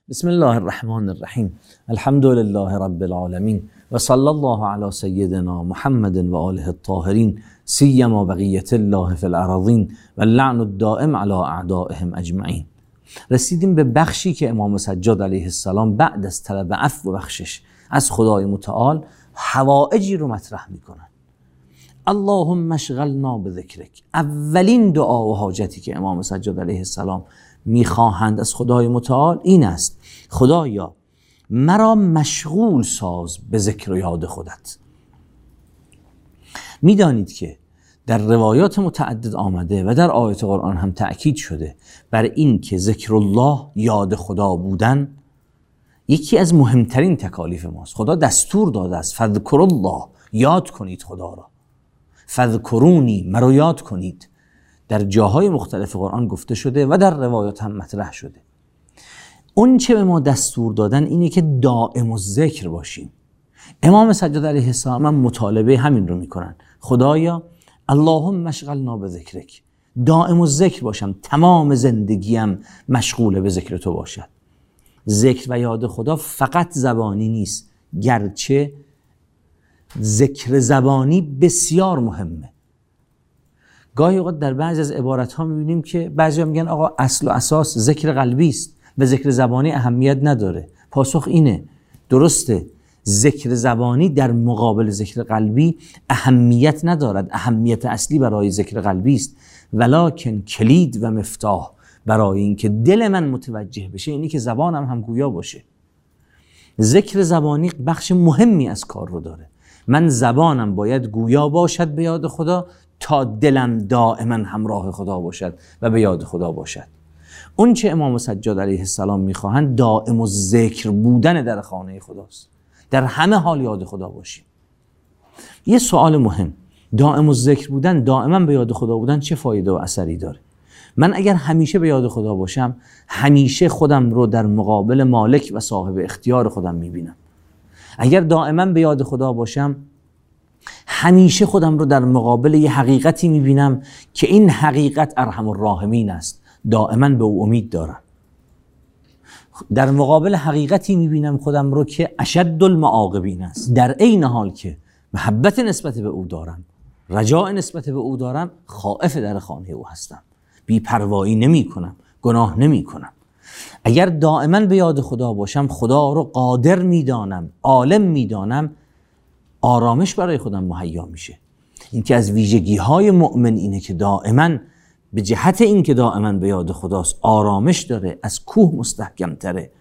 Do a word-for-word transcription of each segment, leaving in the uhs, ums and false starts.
بسم الله الرحمن الرحیم. الحمد لله رب العالمین و صلی الله علی سیدنا محمد و آله الطاهرین سیما بقیت الله فی الارضین و اللعن الدائم علی اعدائهم اجمعین. رسیدیم به بخشی که امام سجاد علیه السلام بعد از طلب عفو و بخشش از خدای متعال حوائجی رو مطرح میکنن. اللهم اشغلنا بذکرک. اولین دعا و حاجتی که امام سجاد علیه السلام میخواهند از خدای متعال این است: خدایا مرا مشغول ساز به ذکر و یاد خودت. میدانید که در روایات متعدد آمده و در آیات قرآن هم تأکید شده بر این که ذکر الله، یاد خدا بودن، یکی از مهمترین تکالیف ماست. خدا دستور داده است فذکر الله، یاد کنید خدا را. فذکرونی، مرا یاد کنید. در جاهای مختلف قرآن گفته شده و در روایات هم مطرح شده. اون چه به ما دستور دادن اینه که دائم الذکر باشیم. امام سجاد علیه السلام هم مطالبه همین رو میکنن. خدایا اللهم اشغلنا بذکرک، دائم الذکر باشم، تمام زندگیم مشغول به ذکر تو باشد. ذکر و یاد خدا فقط زبانی نیست، گرچه ذکر زبانی بسیار مهمه. گاهی اوقات در بعضی از عبارت ها میبینیم که بعضی ها میگن آقا اصل و اساس ذکر قلبی است و ذکر زبانی اهمیت نداره. پاسخ اینه: درسته، ذکر زبانی در مقابل ذکر قلبی اهمیت ندارد، اهمیت اصلی برای ذکر قلبی است، ولکن کلید و مفتاح برای اینکه دل من متوجه بشه اینی که زبانم هم گویا باشه. ذکر زبانی بخش مهمی از کار رو داره. من زبانم باید گویا باشد به یاد خدا تا دلم دائما همراه خدا باشد و به یاد خدا باشد. اون چه امام سجاد علیه السلام میخواهند دائم الذکر بودن در خانه خداست. در همه حال یاد خدا باشیم. یه سوال مهم: دائم الذکر بودن، دائما به یاد خدا بودن چه فایده و اثری داره؟ من اگر همیشه به یاد خدا باشم، همیشه خودم رو در مقابل مالک و صاحب اختیار خودم میبینم. اگر دائما به یاد خدا باشم، همیشه خودم رو در مقابل یه حقیقتی میبینم که این حقیقت ارحم الراحمین است. دائما به او امید دارم. در مقابل حقیقتی میبینم خودم رو که اشد المعاقبین است. در عین حال که محبت نسبت به او دارم، رجاء نسبت به او دارم، خائف در خانه او هستم. بی‌پروایی نمی کنم، گناه نمی کنم. اگر دائما به یاد خدا باشم، خدا رو قادر میدانم، عالم میدانم، آرامش برای خودم مهیا میشه. این که از ویژگی های مؤمن اینه که دائما به جهت این که دائما به یاد خداست آرامش داره، از کوه مستحکم تره،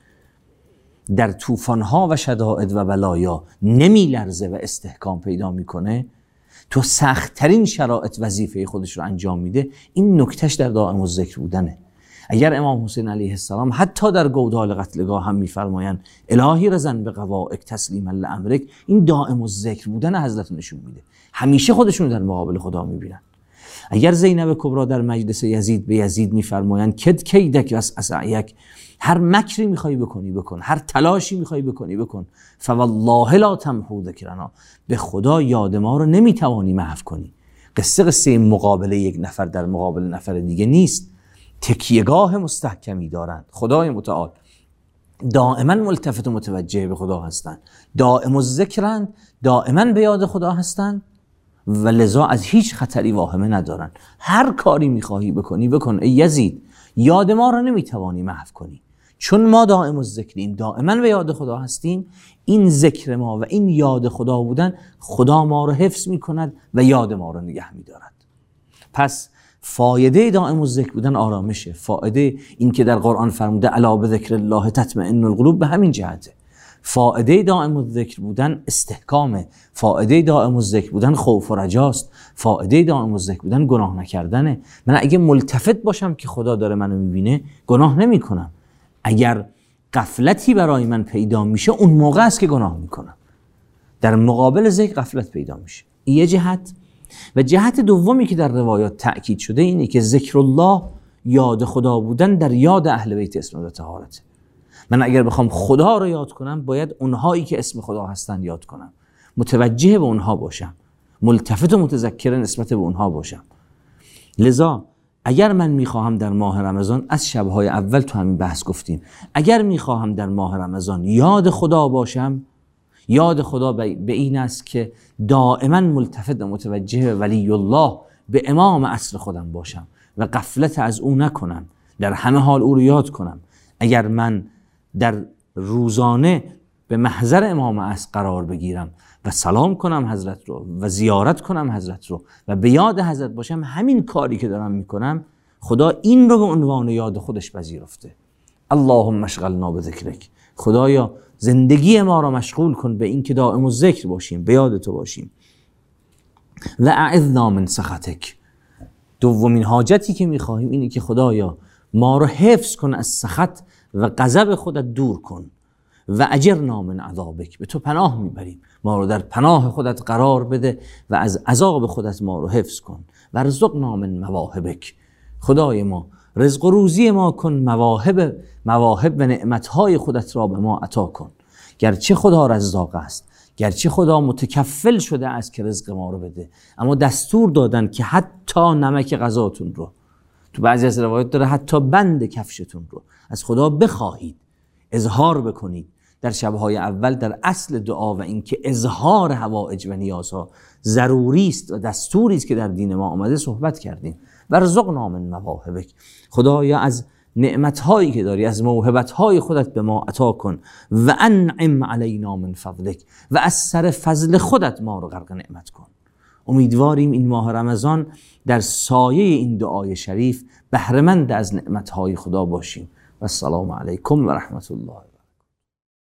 در طوفان ها و شدائد و بلایا نمی لرزه و استحکام پیدا میکنه، تو سخت ترین شرایط وظیفه خودش رو انجام میده. این نکتهش در دائم الذکر بودنه. اگر امام حسین علیه السلام حتی در گودال قتلگاه هم میفرمایند الهی رزن به قوائک تسلیما لامرک، این دائم الذکر بودن حضرت نشون میده. همیشه خودشون در مقابل خدا میبینن. اگر زینب کبرا در مجلس یزید به یزید میفرمایند کد کیدک و اسعیک، هر مکری میخوای بکنی بکن، هر تلاشی میخوای بکنی بکن، فوالله لا تمحو ذکرنا، به خدا یاد ما رو نمیتوانی محو کنی. قصه قصه مقابله یک نفر در مقابل نفر دیگه نیست. تکیهگاه مستحکمی دارند. خدای متعال دائما ملتفت و متوجه به خدا هستند، دائم الذکرند، دائما به یاد خدا هستند و لذا از هیچ خطری واهمه ندارن. هر کاری میخواهی بکنی بکن. ای یزید، یاد ما رو نمیتوانی محو کنی، چون ما دائم الذکریم، دائما به یاد خدا هستیم. این ذکر ما و این یاد خدا بودن، خدا ما رو حفظ میکند و یاد ما رو نگه میدارد. پس فایده دائم الذکر بودن آرامشه. فایده این که در قرآن فرموده الا بذکر الله تطمئن القلوب به همین جهته. فایده دائم الذکر بودن استحکامه. فایده دائم الذکر بودن خوف و رجاست. فایده دائم الذکر بودن گناه نکردنه. من اگه ملتفت باشم که خدا داره منو میبینه، گناه نمی کنم. اگر غفلتی برای من پیدا میشه، اون موقع است که گناه میکنم. در مقابل ذکر غفلت پیدا میشه. این یه جهت. و جهت دومی که در روایات تأکید شده اینه که ذکر الله، یاد خدا بودن در یاد اهل بیت اسم و طهارت. من اگر بخوام خدا رو یاد کنم، باید اونهایی که اسم خدا هستن یاد کنم، متوجه به اونها باشم، ملتفت و متذکر نسبت به اونها باشم. لذا اگر من میخواهم در ماه رمضان، از شبهای اول تو همین بحث گفتیم، اگر میخواهم در ماه رمضان یاد خدا باشم، یاد خدا به این است که دائما ملتفت و متوجه ولی الله به امام عصر خودم باشم و غفلت از او نکنم، در همه حال او رو یاد کنم. اگر من در روزانه به محضر امام عصر قرار بگیرم و سلام کنم حضرت رو و زیارت کنم حضرت رو و به یاد حضرت باشم، همین کاری که دارم میکنم خدا این رو به عنوان یاد خودش پذیرفته. اللهم اشغلنا بذکرک، خدایا زندگی ما را مشغول کن به این که دائم الذکر باشیم، به یاد تو باشیم. و اعذنا من سخطک، دومین حاجتی که میخواهیم اینه که خدایا ما رو حفظ کن از سخط و غضب خودت دور کن. و اجرنا من عذابک، به تو پناه میبریم، ما رو در پناه خودت قرار بده و از عذاب خودت ما رو حفظ کن. و ارزقنا من مواهبک، خدای ما رزق و روزی ما کن، مواهب مواهب و نعمتهای خودت را به ما عطا کن. گرچه خدا رزاق است، گرچه خدا متکفل شده است که رزق ما رو بده، اما دستور دادن که حتی نمک غذاتون رو، تو بعضی از روایات داره حتی بند کفشتون رو از خدا بخواهید، اظهار بکنید. در شبهای اول در اصل دعا و اینکه اظهار حوائج و نیازها ضروری است و دستوری است که در دین ما آمده صحبت کردیم. ورزقنا من مواهبک، خدایا از نعمتهایی که داری، از موهبتهای خودت به ما عطا کن. و انعم علینا من فضلک، و از سر فضل خودت ما رو غرق نعمت کن. امیدواریم این ماه رمضان در سایه این دعای شریف بهره‌مند از نعمتهای خدا باشیم. و السلام علیکم و رحمت الله.